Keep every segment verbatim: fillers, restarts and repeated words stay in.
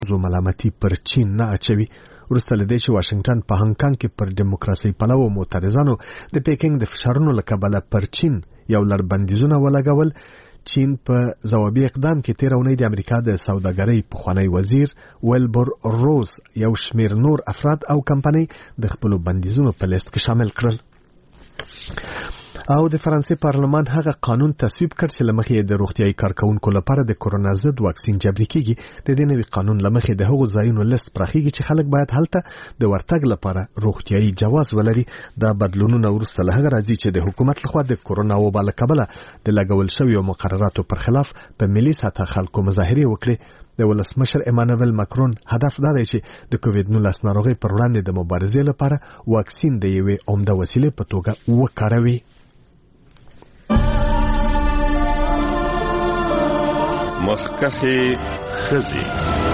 زو ملامتي پر چین نه اچوي. وروسته له دې چې واشنگټن په هانګ کانګ کې پر دیموکراسي پلوو معترضانو د پیکنګ د فشارونو له کبله پر چین یو لړ بندیزونه ولګول، چین په ځوابي اقدام کې تیر اونۍ د امریکا د سوداګرۍ پخوانی وزیر ویلبر روز یو شمیر نور افراد او کمپنۍ د خپلو بندیزونو په لیست کې شامل کړل. او د فرانسې پارلمان هغه قانون تصویب کړ چې لمخې د روغتیايي کارکونکو لپاره د کرونا ضد واکسین جبري کیږي. د دې نوي قانون لمخې د هغو ځایونو لیست پراخیږي چې خلک باید هلته د ورتګ لپاره روغتیايي جواز ولري. دا بدلونونه وروسته له هغه راځي چې د حکومت لخوا د کرونا وبا له کبله د لګول شویو مقرراتو پر خلاف په ملي سطح خلکو مظاهرې وکړي. د ولسمشر ایمانوئل ماکرون هدف دا دی چې د کووید نولس ناروغۍ پر وړاندې د مبارزې لپاره واکسین د یوې عمده وسیلې په توګه وکاروي. مخکخي خزي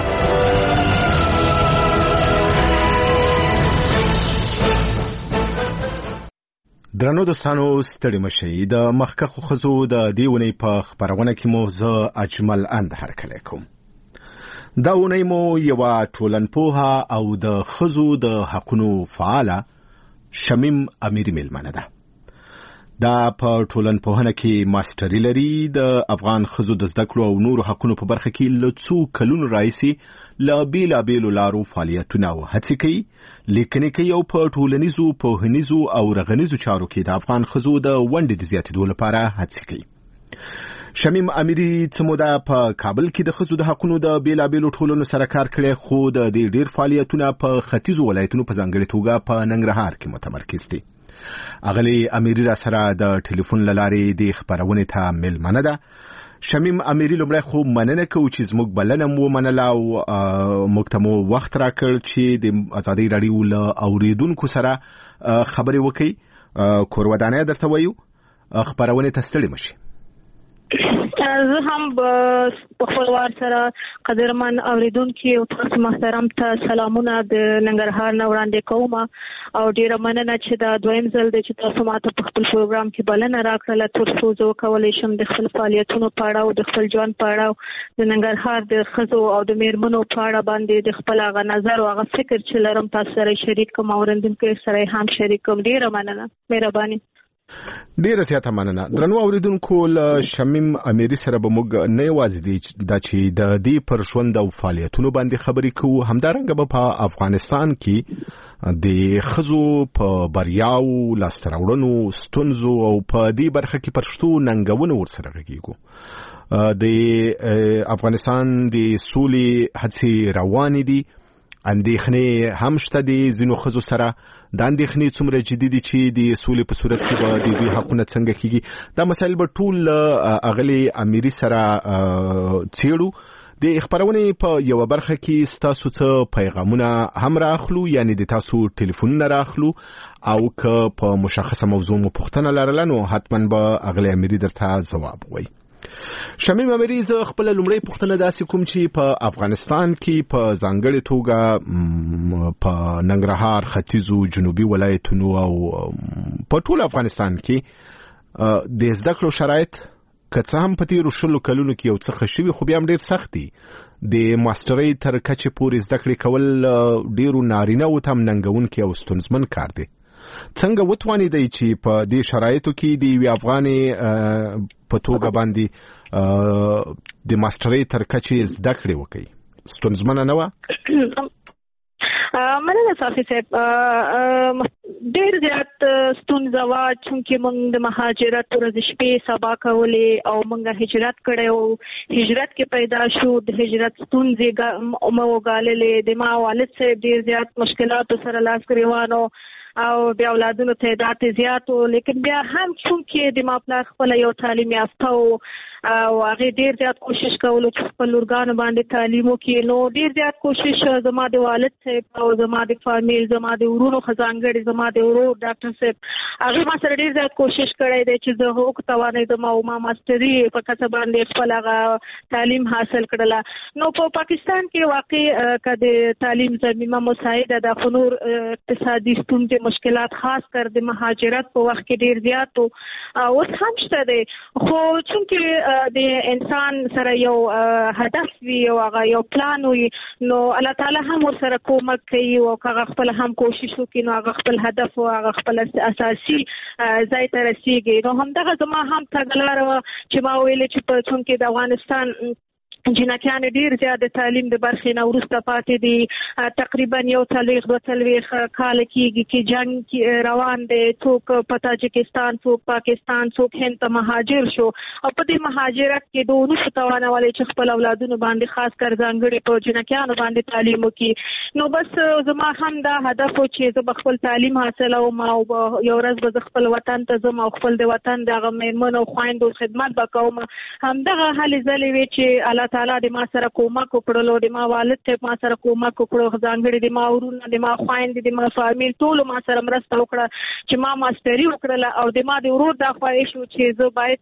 درنو دوستانو ستړي مشئ. د مخکخو خزو د دې ونې په خپرونه کې مو زه اجمل اند هرکلی کوم. دا ونې مو یوه ټولنپوهه او د خزو د حقونو فعاله شمیم امیری میلمنه ده. دا په ټولنپوهنه کې ماستري لري. د افغان خزو د زده کړو او نورو حقونو په برخه کې له څو کلونو راهیسې له بېلابېلو لارو فعالیتونه او هڅې کوي. لیکنې کوي او په ټولنیزو، پوهنیزو او رغنیزو چارو کې د افغان خزو د ونډې د زیاتېدو لپاره هڅې کوي. شمیم امیری څه موده په کابل کې د خزو د حقونو د بېلابېلو ټولنو سره کار کړی، خو د دې ډېر فعالیتونه په ختیځو ولایتونو په ځانګړې توګه په ننګرهار کې متمرکز دي. اغلی امیری را سره د ټلیفون له لارې د خپرونې ته میلمنه ده. شمیم امیری لومړی خو مننه کوو چې زموږ بلنه مو ومنله او موږ ته مو وخت راکړ چې د ازادۍ راډیو له اورېدونکو سره خبرې وکړئ. کور ودانۍ درته وایو، خپرونې ته ستړي مشي. زه هم په خپل وار سره قدرمن اوریدونکو او تاسو محترم ته سلامونه د ننګرهار نه وړاندې کوم او ډیره مننه چې دا دویم ځل دی چې تاسو ماته په خپل پروګرام کې بلنه راکړله تر څو زه وکولی شم د خپل فعالیتونو په اړه او د خپل ژوند په اړه د ننګرهار د ښځو او د میرمنو په اړه باندې د خپل هغه نظر او هغه فکر چې لرم تاسو سره شریک کوم او اورېدونکو سره هم شریک کوم. ډیره مننه، مهرباني. ډیره زیاته مننه. درنو اوریدونکو، له شمیم امیری سره به موږ نه یوازې دی دا چې د دې پر ژوند او فعالیتونو باندې خبرې کوو، همدارنګه به په افغانستان کې د ښځو په بریاو، لاسته راوړنو، ستونزو او په دې برخه کې پر شتو ننګونو ورسره غږیږو. د افغانستان د سولې هڅې روانې دي. اندېښنې هم شته دي ځینو ښځو سره. دا اندېښنې څومره جدي دي چې د سولې په صورت کې به د دوی حقونه څنګه کېږي، دا مسایل به ټول اغلې امیري سره څېړو. د خپرونې په یوه برخه کې ستاسو څه پیغامونه هم راخلو، یعنی د تاسو ټلیفونونه راخلو، او که په مشخصه موضوع مو پوښتنه لرله نو حتما به اغلې امیري درته ځواب وایي. شمیم امیری، زه خپله لومړی پوښتنه داسې کوم چې په افغانستان کې په ځانګړې توګه په ننګرهار، ختیځو، جنوبي ولایتونو او په ټول افغانستان کې د زده کړو شرایط که څه هم په تېرو شلو کلونو کې یو څه ښه شوي، خو بیا هم ډېر سخت دي. د ماسټرۍ تر کچې پورې زده کړې کول ډېرو نارینه‌وو ته هم ننګونکی او ستونزمن کار دی. څنګه وتوانېدئ چې په دې شرایطو کې د یوې افغانې په توګه باندې د ماسټرۍ تر کچې زده کړې وکړئ؟ ستونزمنه نه وه؟ مننه صافي صاحب. ډېر زیات ستونزه وه چونکې موږ د مهاجرت ورځې شپې سبا کولې او موږ هجرت کړی او هجرت کې پیدا شو. د هجرت ستونزې مو وګاللې. د ما والد صاحب ډېر زیات مشکلاتو سره لاس ګرېوان او بیا اولادونو تعداد زیات و، لیکن بیا هم چونکې د ما پلار خپله یو تعلیم یافته و او هغې ډېر زیات کوشش کولو چې خپل لورګانو باندې تعلیم وکړي، نو ډېر زیات کوشش زما د والد صاحب او زما د فامیل، زما د ورونو ښه ځانګړې زما د ورور ډاکټر صاحب، هغې ما سره ډېر زیات کوشش کړی دی چې زه وتوانېدم او ما ماسټري په کسه باندې خپل هغه تعلیم حاصل کړله. نو په پاکستان کې واقع که د تعلیم ضمیمه مساعده ده، خو نور اقتصادي ستونزې مشکلات خاص کر د مهاجرت په وخت کې ډیر زیات او اوس هم شته دي خو چې د انسان سره یو هدف وي او هغه یو پلان وي نو الله تعالی هم ورسره کومک کوي او هغه خپل هم کوشش وکړي نو هغه خپل هدف او هغه خپل اساسي ځای ته رسیږي نو همدغه زما هم تګلاره چې ما ویل چې په څون کې د افغانستان جنکیان ډیر زیات تعلیم د برخې نه ورسته پاتې دي تقریبا یو څلوېښت دوه څلوېښت کال کېږي چې جنګ روان دی څوک په تاجکستان څوک پاکستان څوک هند ته مهاجر شو او په دې مهاجرت کې دوه نشو توانولی چې خپل اولادونو باندې خاص کر ځانګړي په جنکیانو باندې تعلیم وکړي نو بس زما هم دا هدف و چې زه خپل تعلیم حاصلوم او یو ورځ به خپل وطن ته ځم او خپل د وطن دغه میرمنو او خویندو خدمت به کوم همدغه هلې ځلې وې چې الله تعالی د ما سره کومک وکړلو د ما والد ته ما سره کومک وکړو ځانګړي د ما ورونه د ما خويند د ما فامیل ټول ما سره مرسته وکړه چې ما ماستری وکړله او د ما د ورور د خواهش و چې زه باید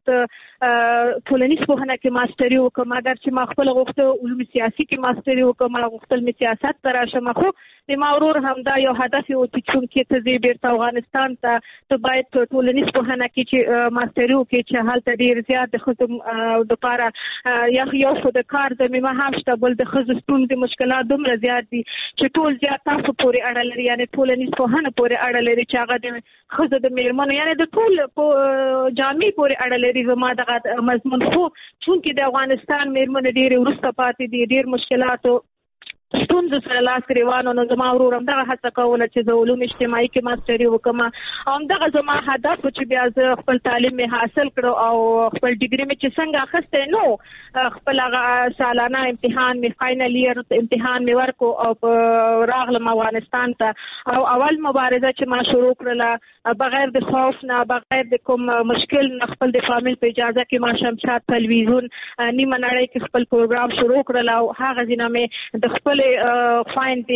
ټولنیز پوهنه کې ماستری وکړم اگر چې ما خپل غوښته علوم سیاسي کې ماستری وکړم ما غوښتل می سیاست ته راشم خو د ما ورور هم دا یو هدف و چې چونکې ته زی بیرته افغانستان ته ته باید ټولنیز پوهنه کې چې ماستری وکړي چې هلته ډیر زیات د خدمت د لپاره یا یو خو د کار زمينه هم شته بل د خزو ستونزې مشکلات دومره زیات دي چې ټول زیات تاسو پورې اړه لري یعنی ټولنیز پوهنه پورې اړه لري چې هغه د خزو د میرمنو یعنی د ټول جامع پورې اړه لري زما دغه مضمون خو چونکې د افغانستان میرمنو ډیر ورسته پاتې دي ډیر مشکلات ستونزو سره لاس ګریوان نو زما ورور هم دغه هڅه کوله چې د علوم اجتماعي کې ماستری وکم او دغه زما هدف چې بیا زه خپل تعلیم می حاصل کړو او خپل ډیګري می چې څنګه اخیسته نو خپل هغه سالانه امتحان می فائنل ایئر امتحان می ورکو او راغلم افغانستان ته او اول مبارزه چې ما شروع کړله بغیر د خوف نه بغیر د کوم مشکل نه خپل د فامیل په اجازه کې ما شمشاد تلویزیون نیمه نړۍ کې خپل پروګرام شروع کړل او هغه ځینه می د خپل فایند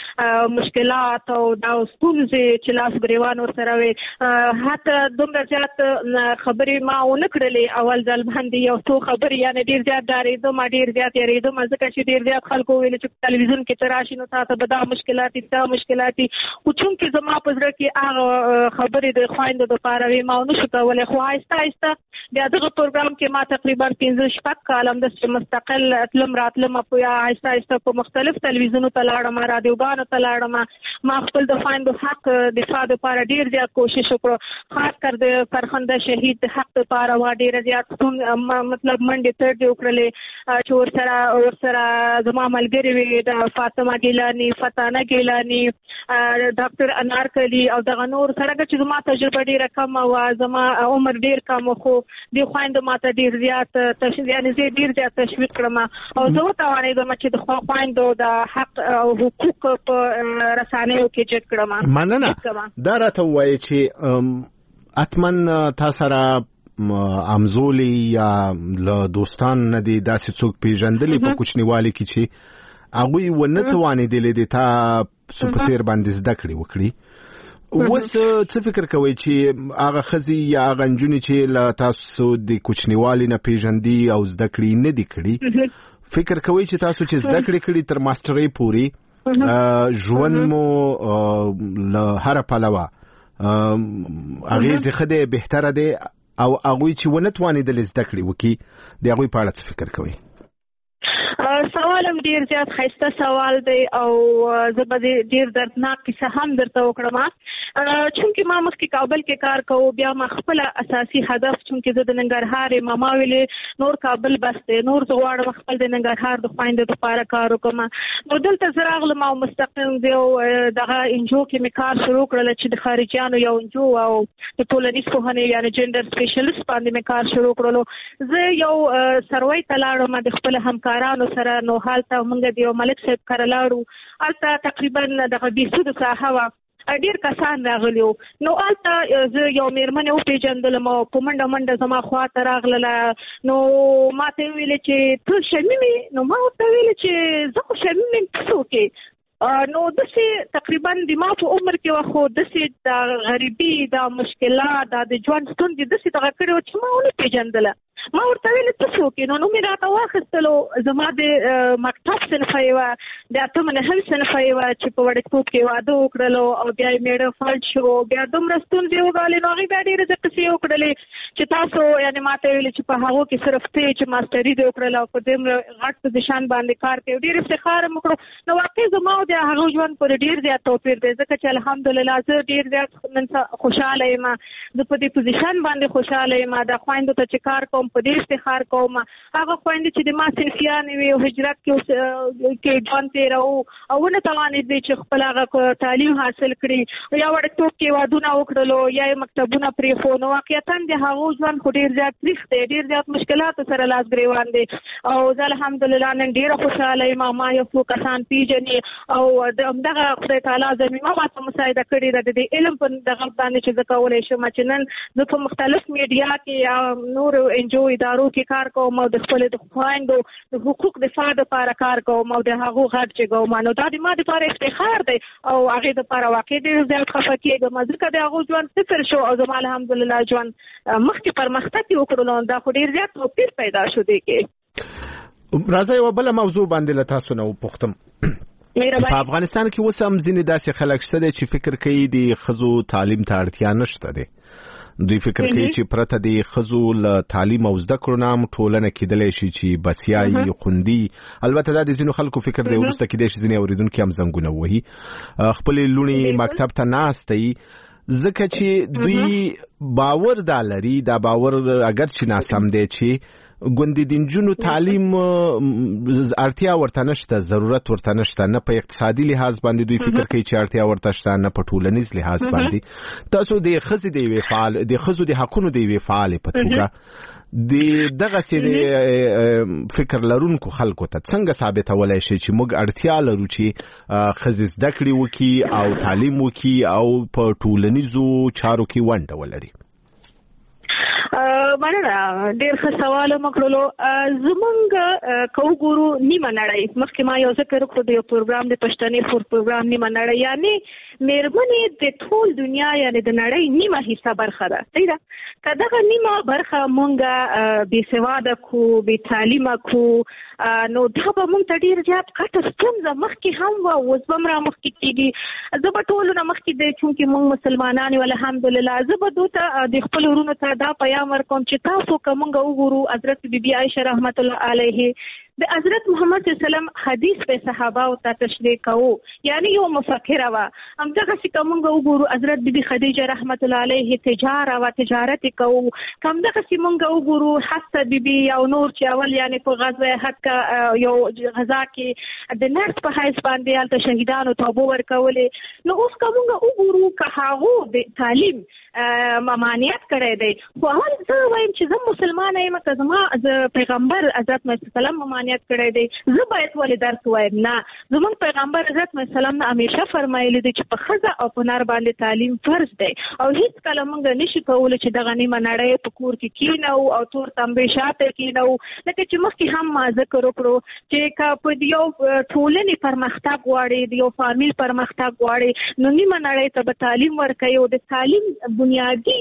مشکلات او دا ستونزې چې لاس ګریوان ورسره وي حتی دومره زیات خبرې ما ونه کړلې اول ځل باندې یو څو خبرې یعنی ډېر زیات ډارېدم ما ډېر زیات یېرېدم ځکه چې ډېر زیات خلکو ویل چې تلویزیون کې ته راشي نو تا ته به دا مشکلات دي دا مشکلات دي خو چونکې زما په زړه کې هغه خبرې د خویندو دپاره وې ما ونه شو کولی خو آهسته آهسته بیا دغه پروګرام کې ما تقریبا پنځه شپږ کال همداسې مستقل تلم راتلم په یا آهسته آهسته په مختلف تلویزیونو ته لاړم رادیوګانو ته لاړم ما خپل د خویندو حق دفاع دپاره ډېر زیات کوشش وکړو خاص کر د فرخنده شهید د حق دپاره ما ډېره زیات مطلب منډې ترډې وکړلې چې ورسره ورسره زما ملګرې وې د فاطمه ګیلاني فتانه ګیلاني ډاکټر انارکلي او دغه نور سره چې زما تجربه ډېره کمه وه زما عمر ډېر کم خو دې خویندو ما ته ډېر زیات یعنې زه ډېر زیات تشویق کړم او زه وتوانېدم چې د خویندو د حق او حقوق په رسانیو کې چک کړم مننه دا راته وایي چې اتمن تاسو سره امزولي یا له دوستان نه دي داسې څوک پیژندلې په کوچنیوالي کې چې هغوی ونه توانېدلې دي تا سپڅیر باندې زده کړې وکړي اوس څه فکر کوئ چې هغه ښځې یا هغه نجونې چې له تاسو د کوچنیوالي نه پیژندي او زده کړې نه دي کړي فکر کوئ چې تاسو چې زده کړې کړي تر ماسترۍ پورې ژوند مو له هره پلوه اغېزې ښه دی بهتره دی او هغوی چې ونه توانېدلې زده کړې وکړي د هغوی په اړه څه فکر کوئ سوال هم ډیر زیات ښایسته سوال دی او زه به ډیر دردناک کیسه هم درته وکړم چونکې ما مخکې کابل کې کار کوو بیا ما خپله اساسي هدف چونکې زه د ننګرهار یم ما ویلې نور کابل بس دی نور زه غواړم خپل د ننګرهار د خویندو دپاره کار وکړم نو دلته زه راغلم او مستقیم د یو دغه انجو کې مې کار شروع کړله چې د خارجیانو یو انجو او د ټولنیز پوهنې یعنې جنډر سپیشلیست باندې مې کار شروع کړلو زه یو سروی ته لاړم د خپل همکارانو سره نو حالته موږ د یو ملک صاحب کره لاړو هلته تقریبا دغه بیسودو ساحه وه ډېر کسان راغلي وو نو هلته زه یو مېرمنې وپېژندلم او په منډه منډه زما خواته راغلله نو ما ته یې ویلې چې ته شمیم یې نو ما ورته ویلې چې زه خو شمیم یم ته څوک یې نو داسې تقریبا د ما په عمر کې وه خو داسې د غریبي دا مشکلات دا د ژوند ستونزې داسې دغه کړې وه چې ما ونه پېژندله ما ورته ویل ته څوک یې؟ نو نوم یې راته واخیستلو. زما د مکتب صنفه یې وه، د اتم نهم صنفه یې وه چې په وړکتوب کې واده وکړلو او بیا یې میړه فلج شو، بیا دومره ستونزې وګالې. نو هغې بیا ډېرې د قصې وکړلې چې تاسو یعنې ما ته ویلې چې په هغو کې صرف ته چې ماسټري دې وکړله او په دومره غټ پوزیشن باندې کار کوي، ډېر افتخار مې وکړو. نو واقع زما او د هغه ژوند پورې ډېر زیات توپیر دی، ځکه چې الحمدلله زه ډېر زیات نن خوشحاله یم، زه په دې پوزیشن باندې خوشحاله یم، د خویندو ته چې کار کوم په دې افتخار کوم. هغه خویندې چې د ما صنفیانې وي او هجرت کې کې ژوند تېروو او ونه توانېدې چې خپل هغه تعلیم حاصل کړي، یا وړکتوب کې وادونه وکړلو یا یې مکتبونه پرېښو، نو واقعیتاً د هغو ژوند خو ډېر زیات تریخ دی، ډېر زیات مشکلاتو سره لاس ګرېوان دی. او زه الحمدلله نن ډېره خوشحاله یم. ما یو څو کسان پېژني او د همدغه خدای تعالی زمینه ماته مساعده کړې ده د دې علم په دغه باندې چې زه کولی شم چې نن زه په مختلف میډیا کې یا نورو انجو ادارو کې کار کوم او د خپلو د خویندو د حقوق دفاع دپاره کار کوم او د هغو غږ چې کوم. نو دا د ما دپاره افتخار دی او هغې دپاره واقع ډېر زیات خفه کېږم ځکه د هغو ژوند صفر شو او زما الحمدلله ژوند مخکې پرمختګ یې وکړلو. دا خو ډېر زیات توپیر پیدا شو دی کې. راځه یوه بله موضوع باندې له تاسو نه وپوښتم. په افغانستان کې اوس هم ځینې داسې خلک شته دی چې فکر کوي د ښځو تعلیم ته اړتیا نشته دی. دوی فکر کوي چې پرته د ښځو له تعلیم او زده کړو نه هم ټولنه کېدلی شي چې بسیایي خوندي. البته دا د ځینو خلکو فکر دی، وروسته کېدای شي ځینې اورېدونکي هم زنګونه ووهي، خپلې لوڼې مکتب ته ناسته وي ځکه چې دوی باور دا لري، دا باور اگر چې ناسم دی چې ګوندې د نجونو تعلیم اړتیا ورته نشته، ضرورت ورته نشته، نه په اقتصادي لحاظ باندې دوی فکر کوي چې اړتیا ورته شته، نه په ټولنیز لحاظ باندې. تاسو د ښځې د یوې فعال د ښځو د حقونو د یوې فعالې په توګه د دغسې د فکر لرونکو خلکو ته څنګه ثابتولی شي چې موږ اړتیا لرو چې ښځې زده کړې وکړي او تعلیم وکړي او په ټولنیزو چارو کې ونډه ولري؟ مننه، ډېر ښه سوال مو کړلو. زمونږ که وګورو نیمه نړۍ، مخکې ما یو ذکر وکړو د یو پروګرام د پښتنې فور پروګرام نیمه نړۍ، یعنې مېرمنې د ټول دنیا یعنې د نړۍ نیمه حصه برخه ده. صحیح ده؟ که دغه نیمه برخه مونږ بې سواده کو، بې تعلیمه کو، نو دا به مونږ ته ډېر زیات غټه ستونزه مخکې هم وه، اوس به هم را مخکې کېږي. زه به ټولو نه مخکې دی چونکې مونږ مسلمانان یو الحمدلله، زه به دو ته د خپلو وروڼو ته دا پیام ورکوم چې تاسو که مونږ وګورو حضرت بی بی عایشه رحمت الله علیه د حضرت محمد صلی الله علیه وسلم حدیث په صحابه ته تشریح کوو، یعنی یو مفکره وه. همدغسې که مونږ وګورو حضرت بی بی خدیجه رحمت الله علیه تجاره وه، تجارت یې کوو. که همدغسې مونږ وګورو حفصه بی بی او نور چې اول یعنې په غزوه احد یو غزا کې د نرس په حیث باندې هلته شهیدانو ته اوبه ورکولې. نو اوس که مونږ وګورو که هغو د تعلیم ممانعت کړی دی، خو اول زه وایم چې زه مسلمانه یم، که زما پیغمبر حضرت محمد سلام ممانعت کړی دی، زه باید ولې درس وایم؟ نه، زموږ پیغمبر حضرت محمد سلام نه همیشه فرمایلی دی چې په ښځه او په نر باندې تعلیم فرض دی او هیڅ کله موږ نشي کولی چې دغه نیمه نړۍ په کور کې کینو او تور تنبې شاته کینو. لکه چې مخکې هم ما ذکر وکړو چې که په یو ټولنې پرمختګ غواړي، د یو فامیل پرمختګ غواړي، نو نیمه نړۍ ته به تعلیم ورکوي او د تعلیم بنیادی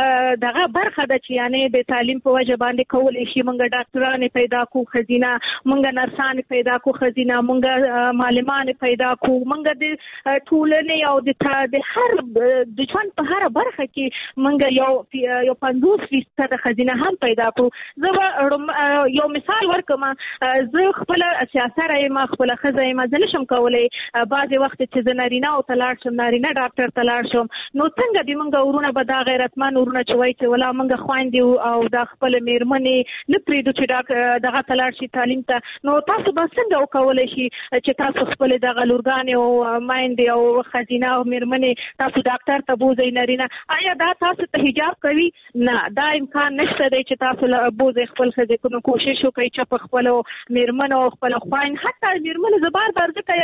دغه برخه ده چې یعنې د تعلیم په وجه باندې کولی شي مونږ ډاکټرانې پیدا کو خزینه، مونږ نرسانې پیدا کو خزینه، مونږ معلمانې پیدا کو، مونږ د ټولنې او د هر د ژوند په هره برخه کې مونږ یو یو پنځوس فیصده خزینه هم پیدا کو. زه به یو مثال ورکم، زه خپله سیاسره یم، خپله ښځه یم، زه نشم کولی بعضې وخت چې زه نارینه او ته لاړ شم، نارینه ډاکټر ته لاړ شم، نو څنګه د مونږ ورونه به دا غیرتمن ورونه چې وایي چې ولا مونږ خویندې او دا خپله مېرمنې نه پرېږدو چې دغه ته لاړ شي تعلیم ته، نو تاسو به څنګه وکولی شي چې تاسو خپلې دغه لورګانې او میندې او ښځینه او مېرمنې تاسو ډاکټر ته بوځئ نارینه؟ آیا دا تاسو ته حجاب کوي؟ نه، دا امکان نشته دی چې تاسو بوځئ خپل ښځې. نو کوشش وکړئ چې په خپلو مېرمنو او خپله خویند، حتی مېرمنو زه بار بار ځکه یادوم چې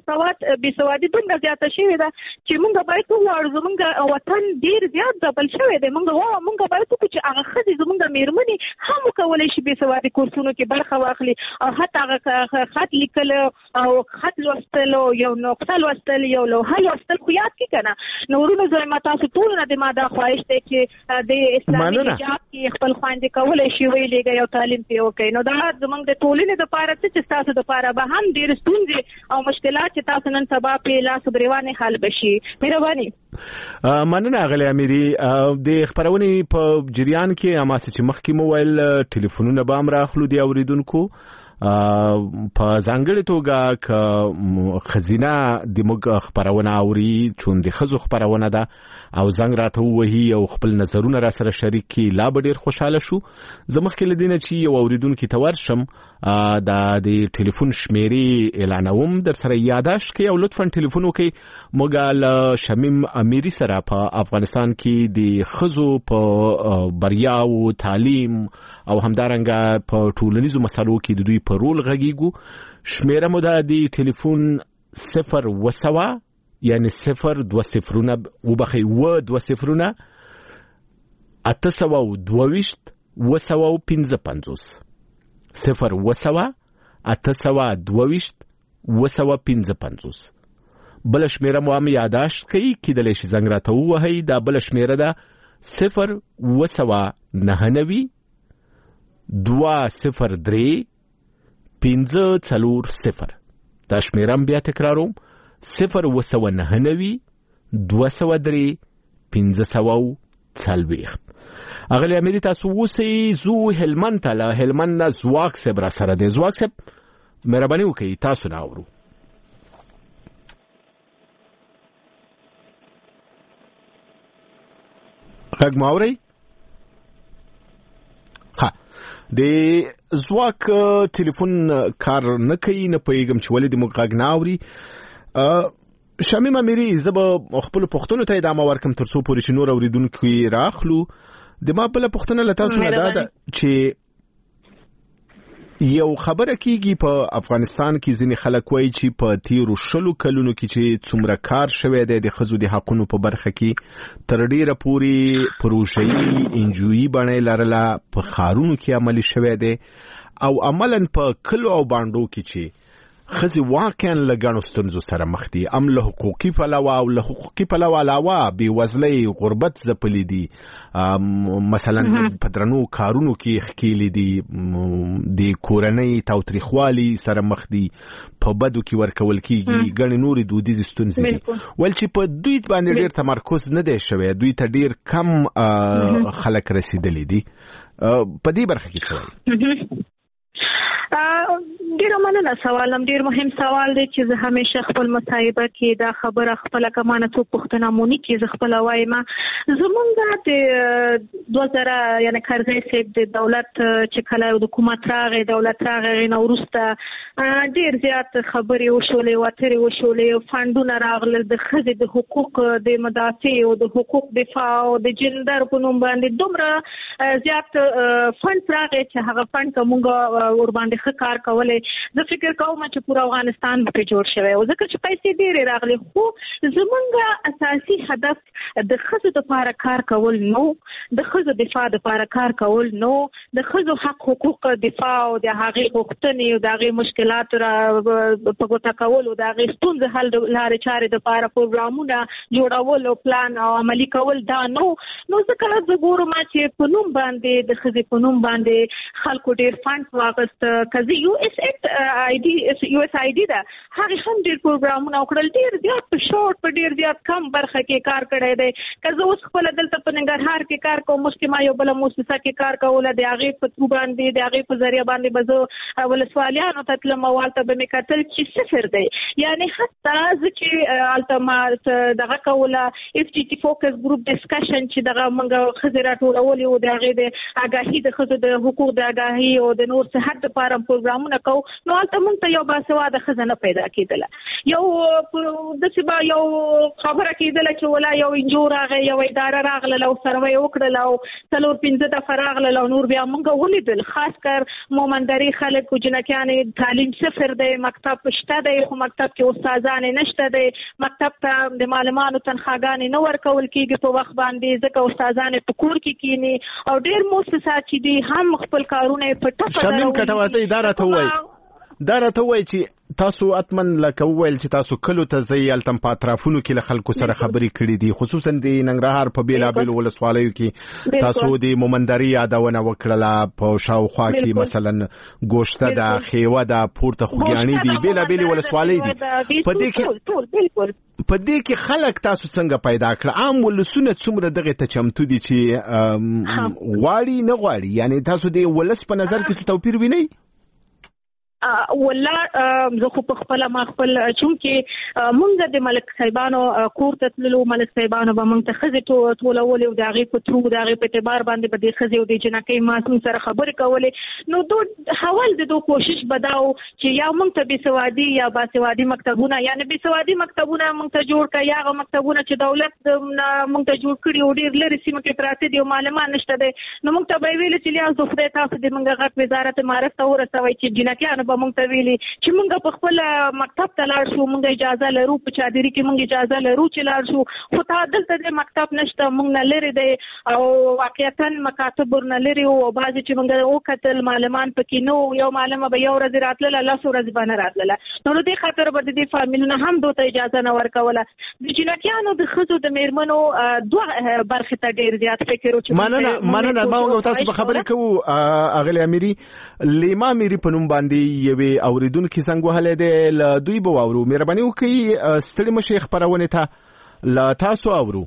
سواد بې سوادي دومره زیاته شوې ده چې موږ باید وغواړو زموږ وطن ډېر زیات ځپل شوی دی. موږ وایو موږ باید وکړو چې هغه ښځې زموږ مېرمنې هم وکولی شي بې سوادي کورسونو کې برخه واخلي او حتی هغه خط لیکل او خط لوستل او یو نقطه لوستل یو لوحه لوستل خو یاد کړي که نه. نو ورونو زما تاسو ټولو نه د ما دا خواهش دی چې د اسلامي حجاب کې خپل خویندې کولی شي ویلېږئ او تعلیم پرې وکړئ. نو دا زموږ د ټولنې دپاره څه چې ستاسو دپاره به هم ډېرې ستونزې او مشکلات چې تاسو نن سبا پرې لاس ګرېوانې حل به شي. مهرباني. مننه اغلی امیري. د خپرونې په جریان کې هماسې چې مخکې مو ویل ټلیفونونه به هم راخلو د اورېدونکو په ځانګړې توګه که ښځینه د موږ خپرونه اوري چون د ښځو خپرونه ده او زنګ راته ووهي او خپل نظرونه را سره شریک کړي لا به ډېر خوشحاله شو. زه مخکې له دې نه چې یو اورېدونکي ته ورشم دا د ټلیفون شمیرې اعلانوم در سره یاداشت کړئ او لطفا ټلیفون وکړئ. موږ له شمیم امیري سره په افغانستان کې د ښځو په بریاو تعلیم او همدارنګه په ټولنیزو مسالو کې د دوی په رول غږیږو. شمیره مو ده د ټلیفون صفر و سوه یعنی صفر دوه صفرونه وبخئ و دوه صفرونه اته سوه او دوه ویشت و سوه او پنځه پنځوس صفر و سوه اته سوه دوه ویشت و سوه پنځه پنځوس. بل شمیره مو هم یاداشت کړئ کیدلی شي زنګ راته ووهئ. دا بل شمیره ده صفر و سوه نهه نوي دوه صفر درې پنځه څلور صفر. دا شمیره هم بیا تکراروم صفر و سوه نهه نوي دوه سوه درې پنځه سوه څلوېښت. اغلی امیري تاسو اوسئ. زو هلمند ته له هلمند نه ځواک صاحب را سره دی. ځواک صاحب مهرباني وکړئ تاسو نه اورو. غږ مو اورئ؟ ښه د ځواک ټلیفون کار نه کوي، نه پوهېږم چې ولې د موږ غږ نه اوري. شمیم امیري زه به خپلو پوښتنو ته ادامه ورکړم تر څو پورې چې نور اورېدونکي راخلو. د ما بله پوښتنه له تاسو نه دا ده چې یو خبره کیږي په افغانستان کې ځینې خلک وایي چې په تیرو شلو کلونو کې چې څومره کار شوی دی د ښځو د حقونو په برخه کې تر ډیره پورې پروژه‌ایي انجویي بڼه لرله، په ښارونو کې عملي شوی دی او عملاً په کلو او بانډو کې چې ښځې واقعاً له ګڼو ستونزو سره مخ دي، هم له حقوقي پلوه او له حقوقي پلوه علاوه بېوزلۍ غربت ځپلي دي، مثلا په درنو کارونو کې ښکېلي دي، د کورنۍ تاوتریخوالي سره مخ دي، په بدو کې ورکول کېږي، ګڼې نورې دودیزې ستونزې دي. ول چې په دوی باندې ډېر تمرکز نه دی شوی، دوی ته ډېر کم خلک رسېدلي دي. په دې برخه کې څه وایي؟ ډیر مننه. سوالم ډیر مهم سوال دی چې زه همیشه خپل مصاحبه کې دا خبره خپل کمانه څو پوښتنه مونږ کې زه خپل وایم. زمونږ د دوه زره یعنی کرزی صاحب د دولت چې کله د حکومت راغی دولت راغی نو وروسته ډیر زیات خبرې وشولې، وترې وشولې، فندونه راغلل د ښځې د حقوق د مدافع او د حقوق دفاع او د جندر په نوم باندې دومره زیات فند راغی چې هغه فند کومه ور باندې ښه کار کولای. زه فکر کوم چې پورا افغانستان به جوړ شوی او ځکه چې پیسې ډېرې راغلي، خو زمونږ اساسي هدف د ښځو دپاره کار کول نو، د ښځو دفاع دپاره کار کول نو، د ښځو حق حقوق دفاع او د هغې غوښتنې او د هغې مشکلات را په ګوته کول او د هغې ستونزې حل لارې چارې دپاره پروګرامونه جوړول او پلان او عملي کول دا نو. نو ځکه زه ګورم چې په نوم باندې د ښځې په نوم باندې خلکو ډېر فنډ واغست. که زه یو اس ایټ آی ډي یو اس آی ډي ده هغې هم ډېر پروګرامونه وکړل، ډېر زیات په شورټ په ډېر زیات کم برخه کې کار کړی دی. که زه اوس خپله دلته په ننګرهار کې کار کوم، مخکې ما یو بله موسسه کې کار کوله، د هغې په ترو باندې د هغې په ذریعه باندې به زه ولسوالیانو ته تلم او هلته به مې کتل چې صفر دی. یعنې حتی زه چې هلته ما دغه کوله اف ټي ټي فوکس ګروپ ډسکشن چې دغه موږ ښځې راټولولې وو د هغې د اګاهي د ښځو د حقوق د اګاهي او د نور صحت دپاره پروګرامونه کوو نو هلته موږ ته یو باسواده ښځه نه پیدا کېدله یو داسې به یو خبره کېدله چې ولا یو انجو راغی یو اداره راغله او سروی وکړله او څلور پنځه دفعه راغله او نور بیا موږ ولیدل خاص کر مومندري خلک جنکیانې تعلیم صفر دی مکتب شته دی خو مکتب کې استادانې نشته دی مکتب ته د معلمانو تنخواګانې نه ورکول کېږي په وخت باندې ځکه استادانې په کور کې کینی او ډېر مؤسسات چې دي هم خپل کارونه په ټپه شمیم کټوازی اداره ته وایي دا راته وایي چې تاسو اتمن لکه وویل چې تاسو کلو ته ځئ هلته په اطرافونو کې له خلکو سره خبرې کړې دي خصوصا د ننګرهار په بېلابېلو ولسوالیو کې تاسو د مومندري یادونه وکړله په شاوخوا کې مثلا ګوشته ده خیوه ده پورته خوږیاڼي دي بېلابېلې ولسوالۍ دي په دې کې په دې کې خلک تاسو څنګه پیدا کړه عام ولسونه څومره دغه ته چمتو دي چې غواړي نه غواړي یعنی تاسو د ولس په نظر کې څه توپیر وینئ والله زه خو په خپل ما خپل چونکې مونږ د ملک صاحبانو کور ته تللو ملک صاحبانو به مونږ ته ښځې ټولولې او د هغې په ترو د هغې په اعتبار باندې به د ښځې او د جنکۍ ماسوم سره خبرې کولې نو دو حول د دو کوشش به دا و چې یا مونږ ته بېسوادي یا باسوادي مکتبونه یعنې بېسوادي مکتبونه مونږ ته جوړ کړه یا هغه مکتبونه چې دولت مونږ ته جوړ کړي او ډېر لرې سیمه کې پراته دي او معلمان نشته دی نو مونږ ته به یې ویلې چې لیاز د خدای تاسو د مونږ غږ وزارت معارف ته ورسوئ چې جنکیانو به مونږ ته ویلي چې مونږ په خپل مکتب ته لاړ شو مونږ اجازه لرو په چادري کې مونږ اجازه لرو چې لاړ شو خو تا دلته د مکتب نشته مونږ نه لرې دی او واقعیتا مکاتب ورنه لرې او بعضې چې مونږ وکتل معلمان پکې نه و یو معلمه به یو ورځې راتلله لس ورځې به نه راتلله نو نو دې خاطر به د دې فامیلونه هم دو ته اجازه نه ورکوله د جنکیانو د ښځو د مېرمنو دوه برخې ته ډېر زیات فکر و مننه مننه ما تاسو به خبرې کوو اغلې امیري لیما میري په نوم باندې یوې اوریدونکي زنګ وهلی دی له دوی به واورو مهرباني وکړئ ستړي مشئ خپرونې ته له تاسو اورو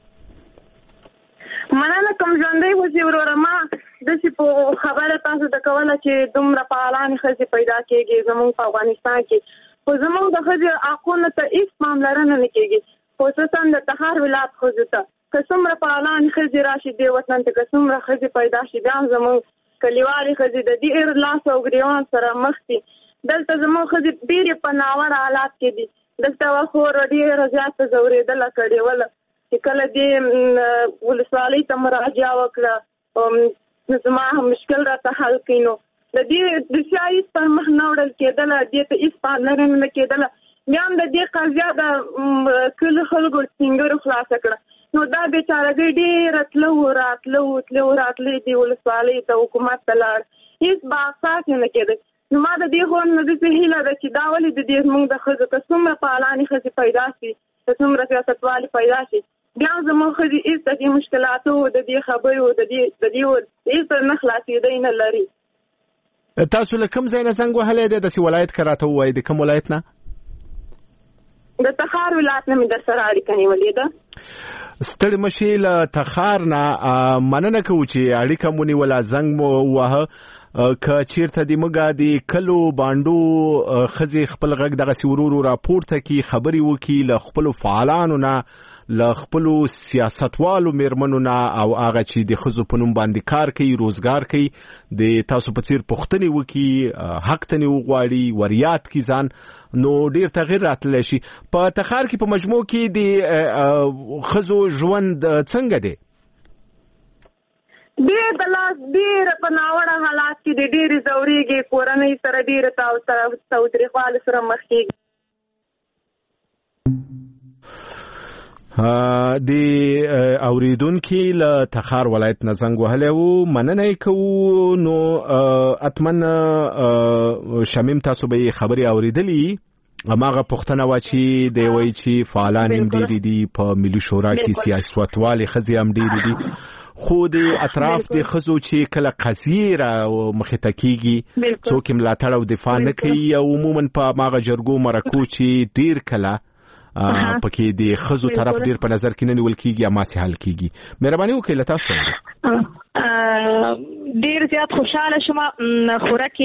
مننه کوم ژوندی اوسې وروره ما داسې په خبره تاسو ته کوله چې دومره فعالانې ښځې پیدا کېږي زموږ په افغانستان کې خو زموږ د ښځې حقونو ته هېڅ پاملرنه نه کېږي خصوصا د تخار ولایت ښځو ته که څومره فعالانې ښځې راشي دې وطن ته که څومره ښځې پیدا شي بیا هم زموږ کلیوالې ښځې د ډېر لاس او ګریوان سره مخ دي دلته زموږ ښځې ډېرې په ناوړه حالات کې دي دلته خور ډېره زیاته ځورېدله کړېوله چې کله دې ولسوالۍ ته مراجعه وکړه زما مشکل راته حل کړي نو د دې د چا هېڅ پر مخ نه وړل کېدله دې ته هېڅ پاملرنه نه کېدله بیا هم د دې قضیه د کلي خلکو سینګرو خلاصه کړه نو دا بېچارهګۍ ډېره تله راتله تله راتلې دې ولسوالۍ ته حکومت ته لاړ هېڅ بحثات یې نه کېدی نو ما د دې خو نه داسې هیله ده چې دا ولې د دې زموږ د ښځو که څومره فعالانې ښځې پیدا شي که څومره سیاستوالې پیدا شي بیا زموږ ښځې هېڅ د دې مشکلاتو د دې خبرو د دې د دې هېڅ نه خلاصېدی نه لري تاسو له کوم ځای نه زنګ وهلی دی داسې ولایت که راته ووایي د کوم ولایت نه د تخار ولایت نه مې در سره اړیکه نیولې ده ستړي مشئ له تخار نه مننه کوو چې اړیکه مو نیوله زنګ مو ووهه که چیرته د موږ د کلو بانډو ښځې خپل غږ دغسې ورو ورو راپورته کړي خبرې وکړي له خپلو فعالانو نه له خپلو سیاستوالو مېرمنو نه او هغه چې د ښځو په نوم باندې کار کوي روزګار کوي د تاسو په څیر پوښتنې وکړي حق ته یې وغواړي ور یاد کړي ځان نو ډېر تغیر راتلی شي په تخار کې په مجموع کې د ښځو ژوند څنګه دی ډېر د لاس ډېره په ناوړه حالات کې د ډېرې ځورېږي کورنۍ سره ډېره تاوتریخوالي سره مخ کېږي د اوریدونکي له تخار ولایت نه زنګ وهلی و مننه یې کوو نو اتمن شمیم تاسو به یې خبرې اورېدلي هماغه پوښتنه وه چې دی وایي چې فعالان هم ډېرې دي په ملي شورا کې سیاستوالې ښځې هم ډېرې دي خو د اطراف د ښځو چې کله قضیې را مخې ته کېږي څوک یې ملاتړ او دفاع نه کوي او عموما په هماغه جرګو مرکو چې ډېر کله پکې د ښځو طرف ډېر په نظر کې نه نیول کېږي یا ماسې حل کېږي مهرباني وکړئ له تاسو ډیر زیات خوشاله شوم خورکه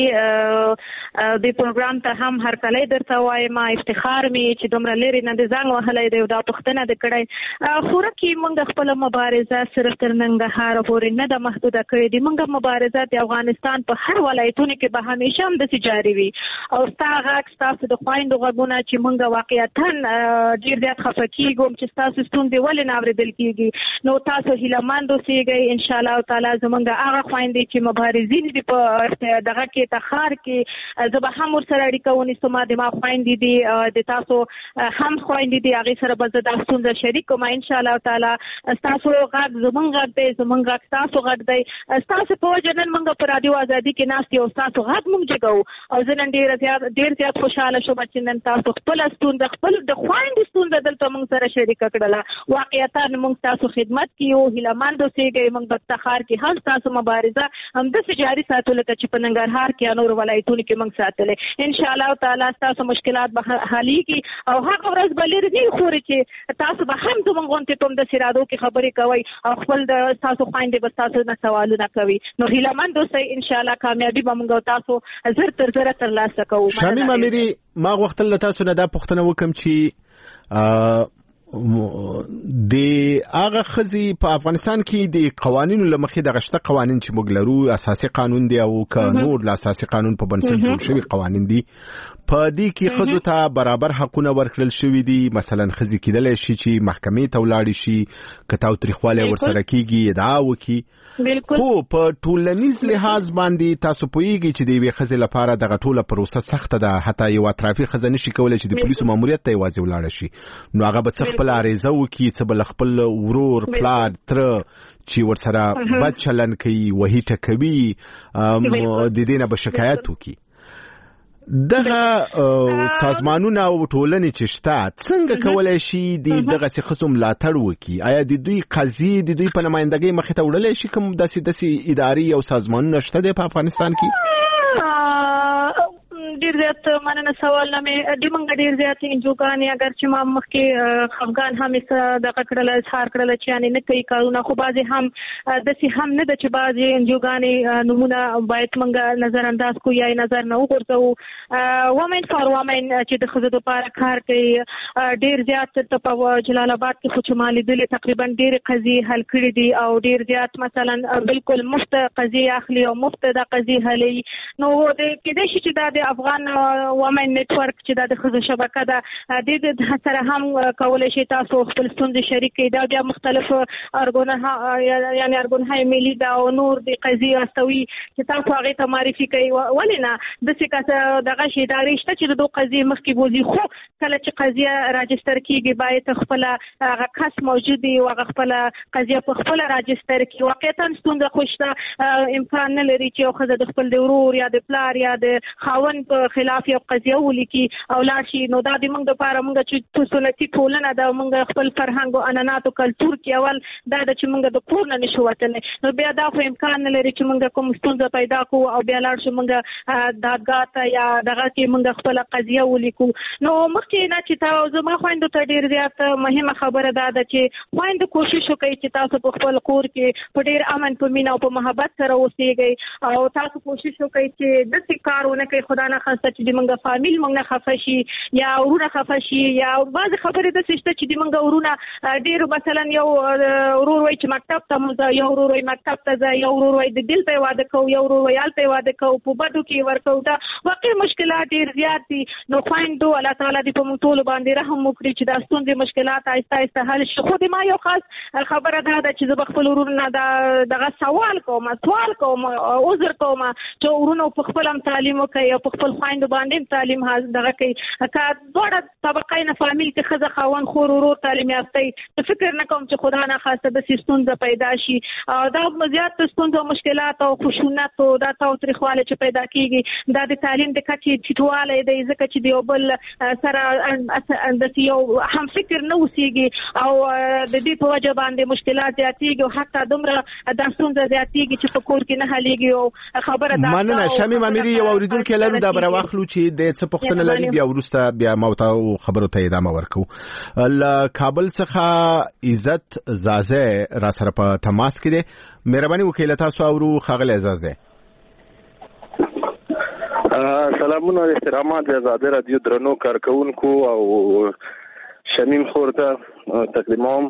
د پروګرام ته هم هر کله درته وایم افتخار می چې دومره لري نه د ځان وهلې دی دا پښتنه د کړای خورکه موږ خپل مبارزه صرف تر ننګرهار پورې نه د محدوده کړې دي موږ مبارزه د افغانستان په هر ولایتونو کې به همیشه هم د جاری وي او ستاسو غږ تاسو د خويندو غږونه چې موږ واقعیتاً ډیر زیات خفه کیږم چې تاسو ستوندې ولې نه اوریدل کیږي نو تاسو هیلمند اوسئ ان شاء الله تعالی زمونږ هغه خويندې چې مبارزین دي په دغه کې تخار کې زه به هم ورسره اړیکه ونیسم د ما خويندې دي د تاسو هم خويندې دي هغه سره به زه د ستونزه شریک کوم ان شاء الله تعالی تاسو غږ زمونږ غږ دی زمونږ غږ تاسو غږ دی تاسو په جنن موږ په رادیو ازادي کې ناست یو تاسو غږ موږ جګو او زه نن ډیر زیات ډیر زیات خوشاله شوم چې نن تاسو خپل ستونزه خپل د خويندې ستونزه دلته موږ سره شریک کړله واقعیتاً موږ تاسو خدمت کیو هیلمند اوسئ موږ په تخار کې هم تاسو مبارزه هم د جاری ساتلو ته چې په ننګرهار کې نور ولایتونو کې موږ ساتلې ان شاء الله تعالی تاسو مشکلات به حلېږي او هغه ورځ به لري نه خوري چې تاسو به هم زموږ غونډې په د سرادو کې خبرې کوي او خپل د تاسو خويندې به تاسو نه سوالونه کوي نو هیلمند اوسئ ان شاء الله کامیابی به موږ تاسو زر تر زر تر لاسه کوو شمیم امیری ما وختل تاسو نه دا پښتنه وکم چې د هغه خزي په افغانستان کې د قوانینو لمخې د غشته قوانین چې موږ لرو اساسي قانون دی او قانون د اساسي قانون په بنسټ جوړ شوی قوانین دي په دې کې خزو ته برابر حقونه ورکړل شوی دي مثلا خزي کېدل شي چې محکمې ته ولاړ شي کتاو تاریخواله ورسره کیږي ادعا وکي خو په ټولنیز لحاظ باندې تاسو پوهیږئ چې د یوې خزې لپاره دغه ټوله پروسه سخته ده حتی یو ترافیک خزه نشي کولای چې د پولیسو ماموریت ته یوازې ولاړ شي نو هغه به څه خپل عریضه وکي څه بل خپل ورور پلار تر چې ورسره بد چلن کوي وਹੀ ټکوي د دې نه به شکایت وکي دغه سازمانونه او ټولنې چې شته څنګه کولای شي د دغه څخه ملاتړ وکړي آیا د دوی قضیې د دوی په نمائندګۍ مخې ته وړلای شي کوم داسې داسې اداري او سازمانونه شته د افغانستان کې ډیر زیات مننه سوال نه مې د منګ ډیر زیات انجوګانې اگر چې ما مخکې افغان همیشه د کړل اظهار کړل چې یعنی نه کوي کارونه خو بعضی هم د سي هم نه د چې بعضی انجوګانې نمونه باید منګ نظر انداز کو یا نظر نه وګورځو ومن فار ومن چې د خزو لپاره کار کوي ډیر زیات ته په جلال آباد کې خو چې مالي دل تقریبا ډیر قضیې حل کړې دي او ډیر زیات مثلا بالکل مفت قضیې اخلي او مفت د قضیې حلې نو د کېدې شي چې د افغان ومن نتورک چې د خزو شبکه ده د دې سره هم کولای شي تاسو خپل ستونزې شریک کړئ دا بیا مختلف ارګونه یعنی ارګونه ملي دا او نور د قضیې واستوي چې تاسو هغه ته معرفي کوي ولنه د څه کاسه دغه شی داري شته چې د قضیې مخکې بوزي خو کله چې قضیه راجستر کیږي باید خپل هغه کس موجود وي او هغه خپل قضیه په خپل راجستر کې واقعا ستونزه خوشته امکان نه لري چې خو د خپل ورور یا د پلار یا د خاون په خلاف یو قضیه ولیکي او لاړ شي نو دا د موږ لپاره موږ چې سنتي ټولنه دا موږ خپل فرهنګ او عنعنات او کلچر کې اول دا چې موږ د کور نه نشو وتلی نو بیا دا خو امکان نه لري چې موږ کوم ستونزه پیدا کوو او بیا لاړ شو موږ دادګاه ته یا دغه کې موږ خپل قضیه ولیکو نو مخکې نه چې تاسو زما خويندو ته ډیر زیات مهمه خبره ده چې خويند کوشش وکړي چې تاسو په خپل کور کې په ډیر امن په مینا او په محبت سره اوسئ او تاسو کوشش وکړئ چې د څه کارونه کوي خدای نه خاصه چې د منګه فامیل منګه خفه شي یا ورونه خفه شي یا بعض خبرې د څه چې د منګه ورونه ډیر مثلا یو ورور وای چې مکتب ته مزه یو ورور وای مکتب ته ځي یو ورور وای د دل په واده کو یو ورور وای الته واده کو په بدو کې ورکو دا واقعي مشکلات ډیر زیات دي نو خويندو الله تعالی دې په موږ ټول باندې رحم وکړي چې دا ستونزې مشکلات آهسته آهسته حل شي خو د ما یو خاص خبره ده چې زه خپل ورونه دا دغه سوال کوم سوال کوم عذر کوم چې ورونه په خپل تعلیم کوي او په خپل خويندو باندې تعلیم حاصل دغه کوي که دوړه طبقه نه فامیل کې خزه خاون خور ورور تعلیم یافته فکر نه کوم چې خدا نه خاصه د ستونزه پیدا شي دا مزيات ستونزه مشکلات او خشونت او دا تاوتریخواله چې پیدا کیږي دا د تعلیم د کچې ټیټواله د ځکه چې دی بل سره د یو هم فکر نه وسیږي او د دې په وجه باندې مشکلات زیاتېږي او حتی دومره د ستونزه زیاتېږي چې په کور کې نه حلېږي او خبره ده مننه شمیم امیری یو اوریدونکو لرو دا واخلو چې د څه پوښتنه لري بیا ورسته بیا موته خبرو ته ادامه ورکو. ل کابل څخه عزت زازه را سره په تماس کې دي. مهرباني وکړئ تاسو اورو خغل زازه. سلامونه او احترامات د آزاد رادیو درنو کارکونکو او شمیم خورته تقدیموم.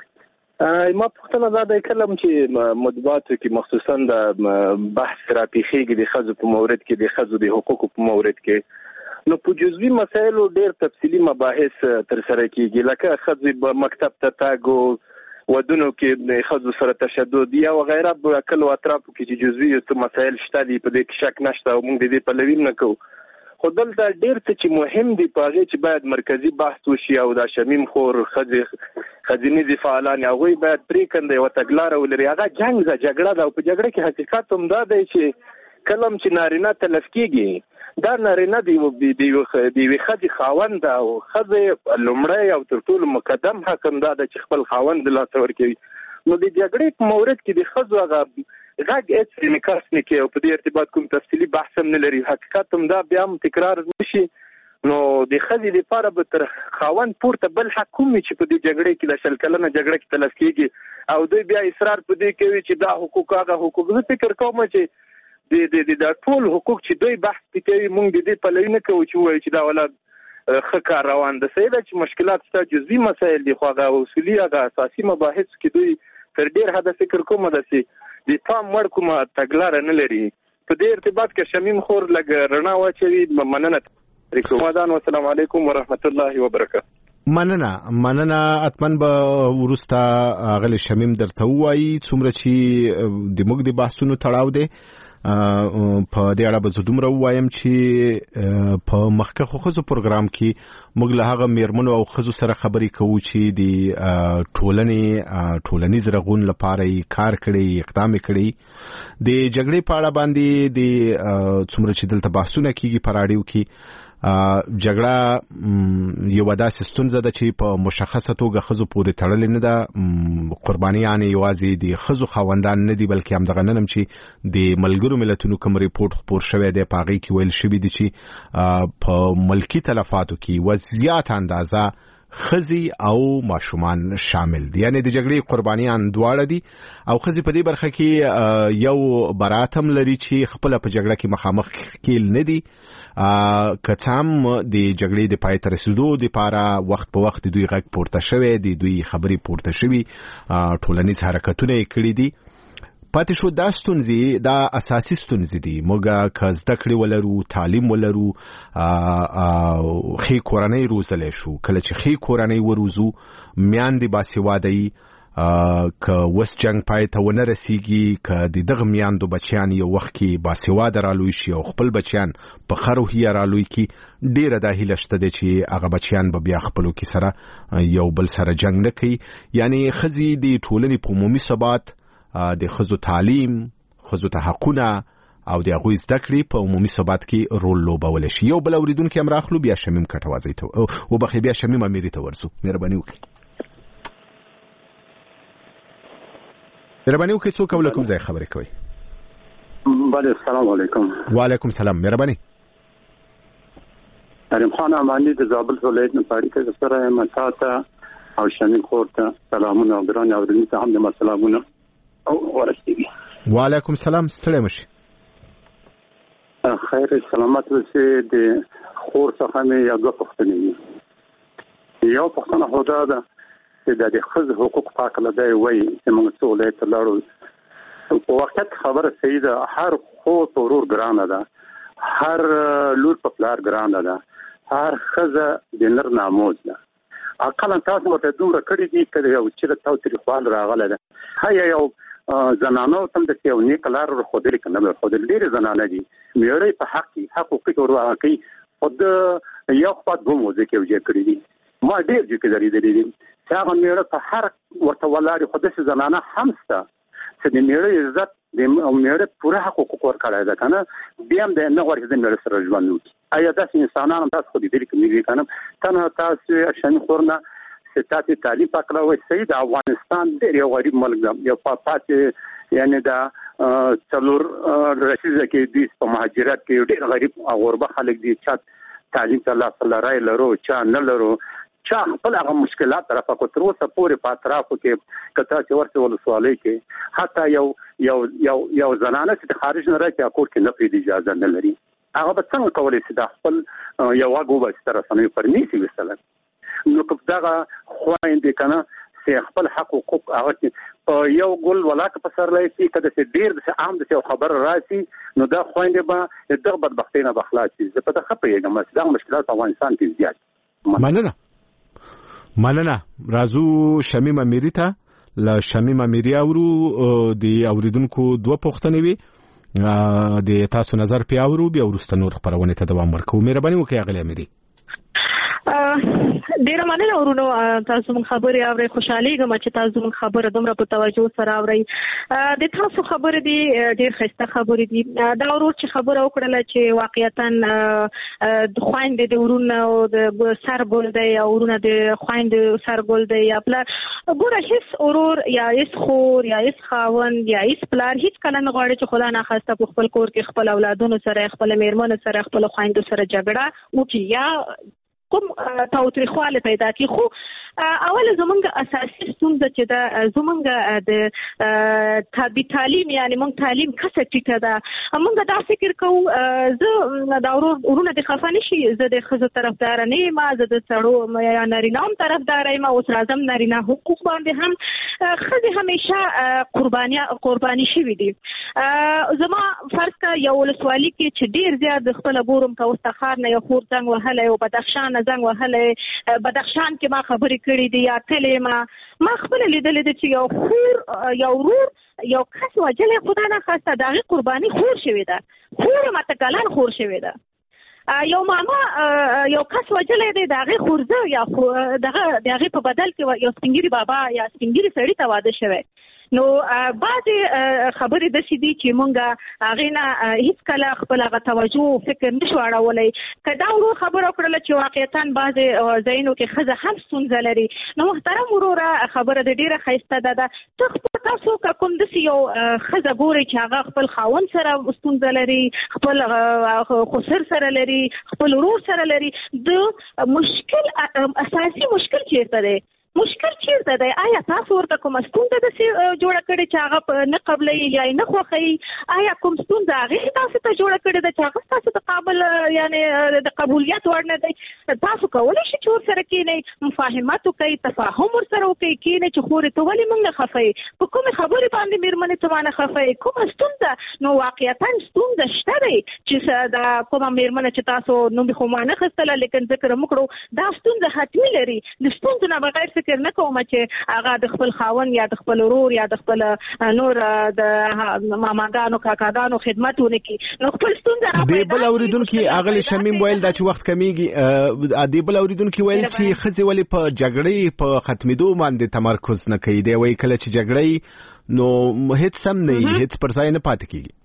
ما پوښتنه دا د کلم چې مطبوعاتو کې مخصوصا د بحث راپیخیږي د ښځو په مورد کې د ښځو د حقوقو په مورد کې، نو په جزوي مسایلو ډېر تفصیلي مباحث ترسره کیږي، لکه ښځې به مکتب ته تګ او ودونو کې د ښځو سره تشدد یا وغیره په کلو اطرافو کې چې جزوي مسایل شته دي په دې کې شک نشته او موږ د دې پلوي نه کوو. خو دلته ډېر څه چې مهم دي په هغې چې باید مرکزي بحث وشي او دا شمیم خور ښځې ښځینیزې فعالان هغوی باید پرېکنده یوه تګلاره ولري. هغه جنګ ده، جګړه ده، او په جګړه کې حقیقت هم دا دی چې کله هم چې نارینه تلف کېږي دا نارینه د یوې ښځې خاوند ده او ښځې لومړی او تر ټولو مقدم حق هم دا ده چې خپل خاوند د لاسه ورکوي. نو د جګړې په مورد کې د ښځو هغه غږ هېڅ انعکاس نه کوي او په دې ارتباط کوم تفصیلي بحث هم نه لري. حقیقت هم دا بیا هم تکرار نه شي. نو د ښځې دپاره به تر خاوند پورته بل حق کوم وي چې په دې جګړې کې د شل کلنه جګړه کې تلف کېږي او دوی بیا اصرار په دې کوي چې دا حقوق هغه حقوق. زه فکر کوم چې د د د ټول حقوق چې دوی بحث کوي موږ د دې پلوي نه کوو چې ووایو چې دا ولاد ښه کار روان ده. صحیح ده چې مشکلات شته، جزوي مسایل دي، خو هغه اصولي هغه اساسي مباحث کې دوی تر ډېر حده فکر کوم داسې د پام وړ کومه تګلاره نه لري. په دې ارتباط کې شمیم خور لږ رڼا واچوي. مننه کوم. السلام علیکم ورحمت الله وبرکاته. مننه مننه اتمن به ورسته غل شمیم درته وایي څومره چې د موږ د بحثونو تړاو دی. په دې اړه به زه دومره ووایم چې په مخکښو ښځو پروګرام کې موږ له هغه میرمنو او ښځو سره خبرې کوو چې د ټولنې ټولنیز رغون لپاره یې کار کړی، اقدام کړی. د جګړې په اړه باندې د څومره چې دلته بحثونه کېږي په راډیو کې، جګړه یو داسې ستونزه ده چې په مشخصه توګه ښځو پورې تړلې نه ده. قربانیان یوازې د ښځو خاوندان نه دي بلکې همدغه نن هم چې د ملګرو ملتونو کوم ریپورټ خپور شوی دی په هغې کې ویل شوي دي چې په ملکي تلفاتو کې یوه زیاته اندازه ښځې او ماشومان شامل دي، یعنی د جګړې قربانیان دواړه دي او ښځې په دې برخه کې یو برات هم لري چې خپله په جګړه کې مخامخ کېل نه دي. که څه هم د جګړې د پای ته رسېدو دپاره وخت په وخت د دوی غږ پورته شوی دی، دوی خبرې پورته شوي، ټولنیز حرکتونه یې کړي دي. پاتې شو دا ستونزې، دا اساسي ستونزې دي. موږ که زده کړې ولرو، تعلیم ولرو، ښې کورنۍ روزلی شو، کله چې ښې کورنۍ وروزو، میاندې باسوادهیي، که وس جنگ پای ته ونه رسیږي، که د دغه میاندو بچیان یو وخت کې باسواده رالوی شي او خپل بچیان په ښه روحیه رالوی کړي، ډېره دا هیله شته ده چې هغه بچیان به بیا خپلو کې سره یو بل سره جنگ نه کوي. یعنی ښځې د ټولنې په عمومي ثبات، د ښځو تعلیم، ښځو ته حقونه او د هغوی زده کړې په عمومي ثبات کې رول لوبولی شي. یو بل اورېدونکی هم راخلو، بیا شمیم کټوازی ته وبخښئ، بیا شمیم امیري ته ورځو. مهرباني وکړئ. مهرباني وکړئ، څوک او له کوم ځای خبرې کوئ؟ بله، السلام علیکم. وعلیکم سلام. مهرباني. کریم خان امانی د زابل ولایت نه پاړی کې سره مساته او شمیم خور ته سلامونه او ګران اوریدونکو ته هم د سلامونه او ورسېږي. وعلیکم سلام. ستړی مشي. خیر سلامت اوسې. د خور څخه مې یو دوه پوښتنې دي. یو پوښتنه خو دا ده چې د ښځو حقوق په هکله دی وایي چې موږ څه ولایت ته لاړو. په واقعیت خبره صحیح ده، هر خور په ورور ګرانه ده، هر لور په پلار ګرانه ده، هر ښځه د نر ناموس ده. اقلا تاسو ورته دومره کړي دي که یو چېرته تاوتریخوال راغلی ده. ښایي یو زنانو ته هم داسې یو نیکه لار ورښودلې که نه به ورښودلې. ډېرې زنانه دي مېړه په حق کې حق حقوق ور کوي، خو د یو خوا دوه موضوع کې یو ځای کړي دي. ما ډېر ځای کې درېدلي دي چې هغه مېړه په هر ورته ولاړې، خو داسې زنانه هم شته چې د مېړه عزت د مېړه پوره حق حقوق ورکړی ده که نه، بیا هم د نه غواړي چې د مېړه سره ژوند وکړي. ایا داسې انسانان هم تاسو خو لیدلي که نه دي که نه؟ تنها تاسو شمیم خور نه چې تاسې تعلیم په کړه وایي. صحیح د افغانستان ډېر یو غریب ملک ده، یو پاتې یعنې د څلور رسیزه کې د په مهاجرت کې ډېر غریب او غربه خلک دي چې تعلیم ته لاس لرای لرو چا نه لرو چا خپل هغه مشکلات طرفه کو تر اوسه پورې په اطرافو کې کته چې ورته ولسوالۍ کې حتی یو یو یو یو زنانه چې خارج نه راځي کور کې نه پیډ اجازه نه لري هغه به څنګه کولای شي د خپل یو واګو به ستر سمې پرنيسي وسله نو کوم دا خويندې کنه چې خپل حق حقوق هغه په یو ګل ولاک په سر لایي کده چې ډیر د عام د خبر راسي نو دا خويندې به دغه بدبختۍ نه بخلاصي زه په دغه پیغام چې دا مشکلات په افغانستان کې زیات مننه مننه راځو شمیم امیری ته ل شمیم امیری اورو د اوریدونکو دوه پوښتنې وي د تاسو نظر پیاورو بیا ورسته نور خبرونه ته دوام ورکوم مهرباني وکړئ اغلی امیری ډیره مننه ورونو تاسو مون خبرې اورئ خوشحالي کوم چې تاسو مون خبره دومره په توجه سره اورئ د تاسو خبره دي ډیر ښه خبرې دي دا ورور چې خبره وکړه چې واقعیتاً د خويندې د ورونو د سرګل دی او ورونو د خويندې سرګل دی یا بل ګوره هیڅ ورور یا هیڅ خور یا هیڅ خاون یا هیڅ پلار هیڅ کله نه غواړي چې خدا نه خواسته په خپل کور کې خپل اولادونو سره خپل میرمنو سره خپل خويندو سره جګړه وکړي یا کوم تاوتریخواله پیدا کی خو اول زمونږ اساسي ستونزه چې دا زمونږ د تابع تعلیم یعنی مونږ تعلیم کسه ټیټه ده مونږ دا فکر کوو زه دا ورونه د خفانه شي زه د خزو طرفدار نه یم زه د سړو یا نارینه طرفدار یم او راځم نارینه حقوق باندې هم خزه همیشه قرباني قرباني شوی دي زما فرض کا یو ولسوالي کې چې ډیر زیات خپل بورم کا واستخار نه یو خور څنګه وهله او بدخشان زنګ وهله بدخشان کې ما خبرې کړې دي یا کلمه ما خپل لیدلې دي چې یو خور یو ورور یو کس وجلې خدای نه خواسته دغه قرباني خور شوی ده خور ماته کلان خور شوی ده یو ماما یو کس وجلې دی دغه خورزه یا دغه دغه په بدل کې یو سپینګری بابا یا سپینګری سړی ته واده شوی نو بعض خبرې د سې دي چې مونږه هغه نه هیڅ کله خپل غو توجه فکر نشو اړولای کدا ورو خبر وکړل چې واقعیتاً بعض زینو کې خزه هم ستونزه لري نو محترم وروره خبره د ډیره خیسته ده ته تاسو کوم د یو خزه ګوري چې هغه خپل خاون سره ستونزه لري خپل خسر سره لري خپل ورور سره لري د مشکل اساسي مشکل چیرته دی مشکل چیرته دی آیا تاسو ورته کوم ستونزه د جوړه کړې چې هغه نه قبلې یا نه خوښي آیا کوم ستونزه هغه تاسو ته جوړه کړې ده چې هغه تاسو ته قابل یعنی د قبولیت وړ نه دی تاسو کولی شئ چې ورسره کېنئ مفاهمت وکړئ تفاهم ورسره وکړئ کېنئ چې خورې ته ولې موږ نه خفئ په کومې خبرې باندې مېرمنې ته باندې خفئ کومه ستونزه نو واقعیتاً ستونزه شته دی چې دا کومه مېرمنه چې تاسو نوم خو ما نه خستله لیکن ذکر وکړو دا ستونزه حتمي لري د ستونزو نه بغیر فکر نه کوم چې هغه د خپل خاون یا د خپل ورور یا د خپل نور د ماماګانو کاکاګانو خدمتونه کوي نو خپل ستونزه دی بل اوریدونکو اغلی شمیم ویل دا چې وخت کمیږي دی بل اوریدونکو ویل چې خزي ولی په جګړې په ختمېدو باندې تمرکز نه کوي دی وایي کله چې جګړې نو هیڅ سم نه هیڅ پر ځای نه پاتې کیږي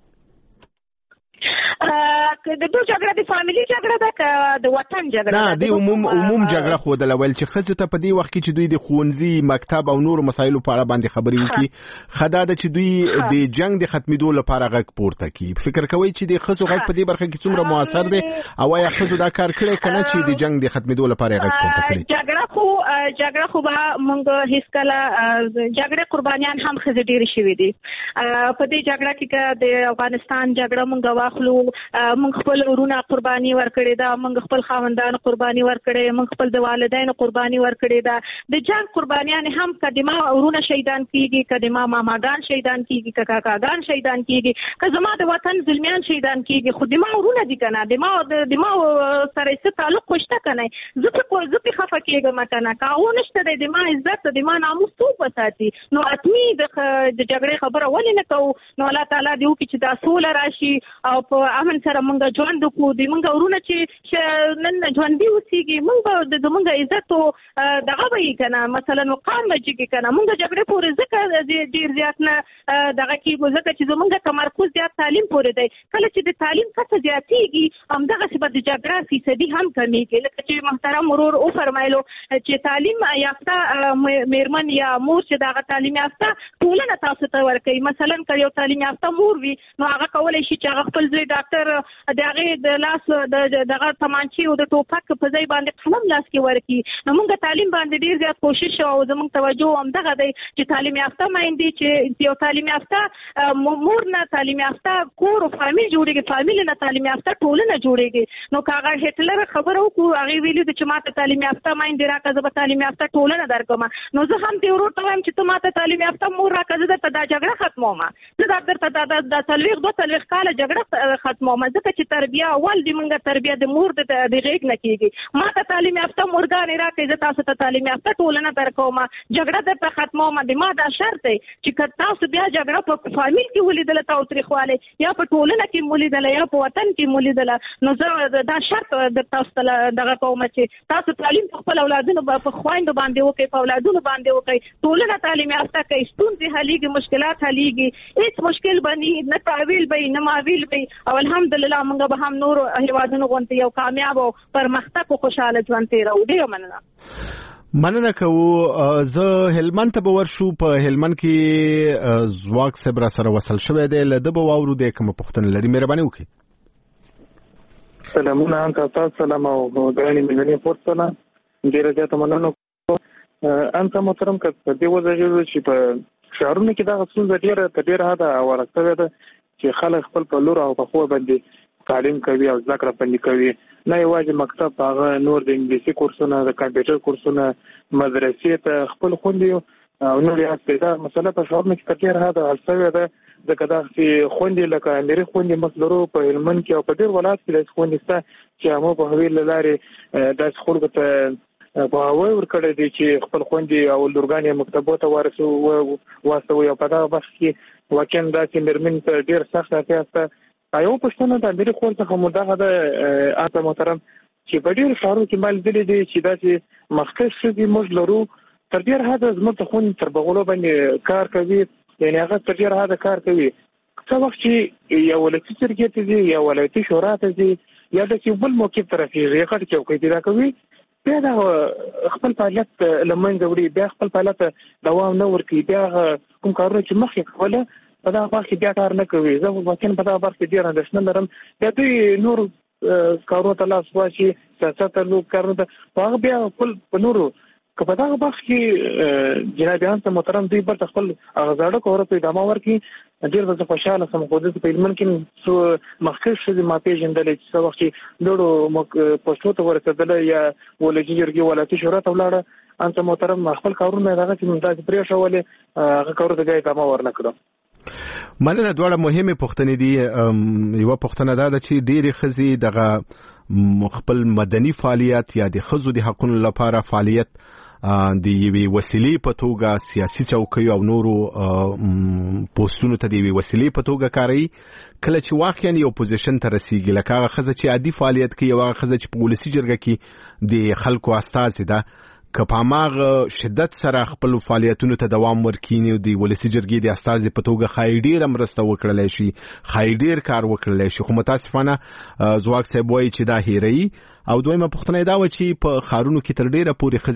د دوه جګړه د فاميلي جګړه ده د وطن جګړه نه د عموم عموم جګړه خو د لول چې خزه ته په دې وخت کې چې دوی د خونځي مکتب او نور مسایلو په اړه باندې خبرې وکړي خدا د چې دوی د جنگ د ختمېدو لپاره غږ پورته کړي فکر کوي چې د خزو غږ په دې برخه کې څومره موثر دی او یا خزو دا کار کړی کنه چې د جنگ د ختمېدو لپاره غږ پورته کړي جګړه خو جګړه خو به موږ هیڅ کله جګړه قربانيان هم خزه ډیر شوي دي په دې جګړه کې د افغانستان جګړه موږ واخلو موږ خپل ورونه قرباني ورکړې ده موږ خپل خاوندان قرباني ورکړې موږ خپل د والدین قرباني ورکړې ده د جنگ قربانيان هم کدما ورونه شهیدان کیږي کدما ماماګان شهیدان کیږي کاکاګان شهیدان کیږي کزما د وطن ظلمیان شهیدان کیږي خو دما ورونه دي کنه دما دما سره څه تعلق خوشته کنه زه په زه په خفه کېږم کنه کاو نشته د دما عزت د دما ناموس تو پساتي نو اتمی د جګړې خبره ولې نه کوو نو الله تعالی دې وکړي چې دا سول راشي او په امن سره موږ مونږ ژوند کو د مونږ ورونه چې نن ژوند دی اوسېږي مونږ د زمونږ عزت او دغه وی کنه مثلا مقام مجګي کنه مونږ جګړه پورې ځکه ډیر زیات نه دغه کې ځکه چې زمونږ تمرکز زیات تعلیم پورې دی کله چې د تعلیم څخه زیاتېږي همدغه څه د جګړه فیصدي هم کمیږي لکه چې محترم ورور او فرمایلو چې تعلیم یافته میرمن یا مور چې دغه تعلیم یافته ټولنه تاسو ته ورکوي مثلا که یو تعلیم یافته مور وي نو هغه کولی شي چې هغه خپل زوی ډاکټر د هغې د لاس دغه تمانچې او د ټوپک په ځای باندې قلم لاس کې ورکړي نو موږ تعلیم باندې ډېر زیات کوشش او زموږ توجه همدغه دی چې تعلیم یافته میندې چې یو تعلیم یافته مور نه تعلیم یافته کور او فامیل جوړېږي فامیل نه تعلیم یافته ټولنه جوړېږي نو که هغه هټلر خبره وکړو هغې ویلي دي چې ما ته تعلیم یافته میندې راکړه زه به تعلیم یافته ټولنه درکړم نو زه هم دې ورور ته وایم چې ته ما ته تعلیم یافته مور راکړه زه درته دا جګړه ختموم زه دا درته دا څلوېښت دوه څلوېښت کاله جګړه ختموم ځکه چې تربیه اول د موږ تربیه د مور د غېږ نه کېږي ما ته تعلیم یافته مورګانې راکړئ زه تاسو ته تعلیم یافته ټولنه درکوم جګړه درته ختموم د ما دا شرط دی چې که تاسو بیا جګړه په فامیل کې ولیدله تاوتریخوالی یا په ټولنه کې ولیدله یا په وطن کې ولیدله نو زه دا شرط در تاسو ته دغه کوم چې تاسو تعلیم په خپل اولادونو په خویندو باندې وکړئ په اولادونو باندې وکړئ ټولنه تعلیم یافته کوي ستونزې حلیږي مشکلات حلیږي هیڅ مشکل به نه تعویل به نه ماویل به او الحمدلله موږ به هم نور هیوادونو غوندې یو کامیاب او پرمختګ او خوشحاله ژوند تېروو ډېره مننه مننه کوو زه هلمند ته به ورشو په هلمند کې ځواک صاحب را سره وصل شوی دی له ده به واورو دی کومه پوښتنه لري مهرباني وکړئ سلامونه انت تاسو سلام او غوړنی ملګری پورتنه ډیره زیاته مننه انت محترم که په دې وځي چې په شهرونو کې دا څه ډیره ډیره دا ورته ده چې خلک خپل په لور او په خو باندې تعلیم کوي او ذکر پندې کوي نه یوازې مکتب هغه نور د انګلیسي کورسونه د کمپیوټر کورسونه مدرسې ته خپل خوندې او نور یې پیدا مسله په شهرونو کې ډیره دا السوي ده د کدا چې خوندې لکه امیر خوندې مسلرو په هلمند کې او په ډیر ولایت کې خوندې ستا چې هغه په هویل لارې د خلکو ته په هوای ور کړی دي چې خپل خوندې او لورګانې مکتبو ته ورسو واسطه یو په دغه بخش کې واکن دا چې مرمن ته ډیر سخت راځي ایو پښتنه د امیر خپل څخه مدغه د اته محترم چې په ډیر شهرو کې مال دي چې دا چې مخکښ شي موږ لرو تر ډیر هدا زموږ ته خون تر بغلو باندې کار کوي یعنی هغه تر ډیر هدا کار کوي څه وخت چې یو ولایتي شرکت دی یا ولایتي شورا ته دی یا د بل موقف طرفي ریاکټ چوکۍ دی راکوي بیا دا خپل فعالیت لمن جوړي بیا خپل فعالیت دوام نه ورکي بیا کوم کارونه چې مخکې کوله په دا وخت بیا کار نه کوي زه واکن په دا وخت ډیر اندېښنه لرم بیا دوی نور کارونه ته لاس واچي سیاست له کارونه په بیا خپل په نورو که په دا وخت کې جنابیان ته محترم دوی پر خپل غزاړه کوره په ادامه ورکي ډیر د خوشاله سم خو د په علم کې سو مخکښ شې ما پیژندل چې څو وخت ډېرو پښتو ته ورسېدل یا ولجی جرګي ولایتي شورا ته ولاړه انت محترم خپل کارونه دغه چې ممتاز پرې شولې هغه کارو ته ادامه ورنکړو مننه دواړه مهمه پوښتنې دي یو پوښتنه دا ده چې ډېری ښځې دغه خپل مدني فعالیت یا د ښځو د حقوقو لپاره فعالیت د یوې وسیلې په توګه سیاسي چوکیو او نورو پوسټونو ته د یوې وسیلې په توګه کاروي کله چې واقعا یو پوزیشن ته رسیږي لکه هغه ښځه چې عادي فعالیت کوي او هغه ښځه چې په ولسي جرګه کې د خلکو استازي ده که په هماغه شدت سره خپل فعالیتونو ته دوام ورکړي نو د ولسي جرګې د استازي په توګه ښایي ډېره مرسته وکړلی شي ښایي ډېر کار وکړلی شي خو متاسفانه ځواک صاحب وایي چې دا هیروي او دویمه پوښتنه دا وه چې په ښارونو کې تر ډېره پورې ښځې